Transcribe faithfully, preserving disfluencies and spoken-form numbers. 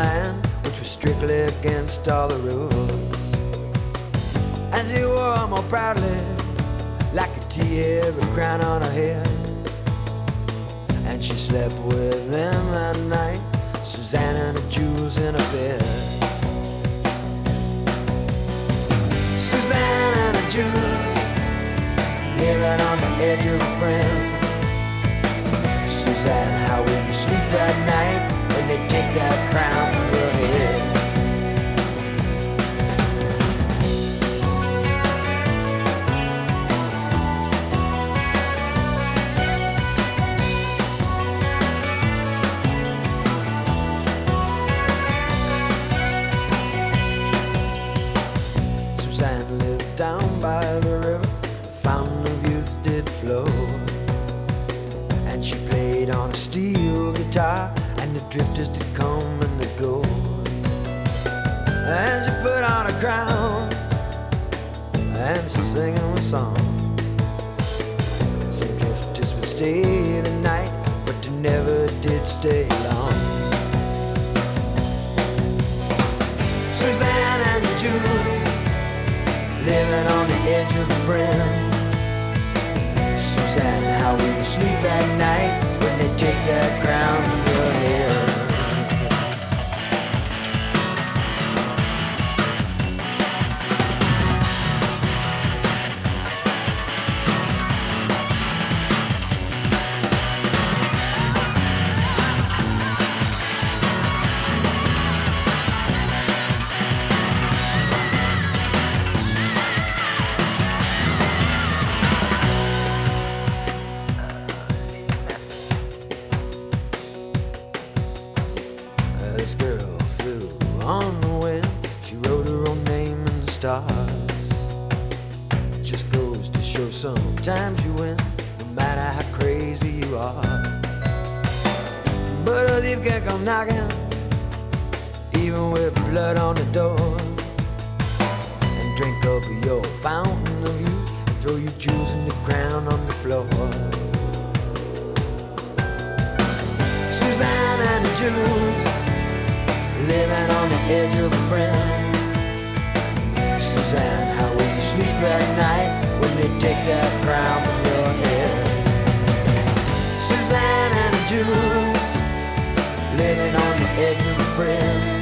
land, which was strictly against all the rules. And she wore more proudly, like a tiara, a crown on her head. And she slept with them at night, Suzanne and the jewels in her bed. Suzanne and the jewels, living on the edge of a friend. Suzanne, how will you sleep at night when they take that crown from your head? Suzanne lived down by the river, the fountain of youth did flow. And she played on a steel guitar, and the drifters did come and they go. And she put on a crown, and she singing a song. And some drifters would stay the night, but they never did stay long. Suzanne and the Jews, living on the edge of a friend. Suzanne, how will you sleep at night when they take that crown from your head? This girl flew on the wind, she wrote her own name in the stars. It just goes to show sometimes you win, no matter how crazy you are. But a thief can come knocking, even with blood on the door, and drink up your fountain of youth, and throw your jewels and your crown on the floor. Suzanne and the Jews, living on the edge of a friend. Suzanne, how will you sleep at night when they take that crown from your head? Suzanne and the Jews, living on the edge of a friend.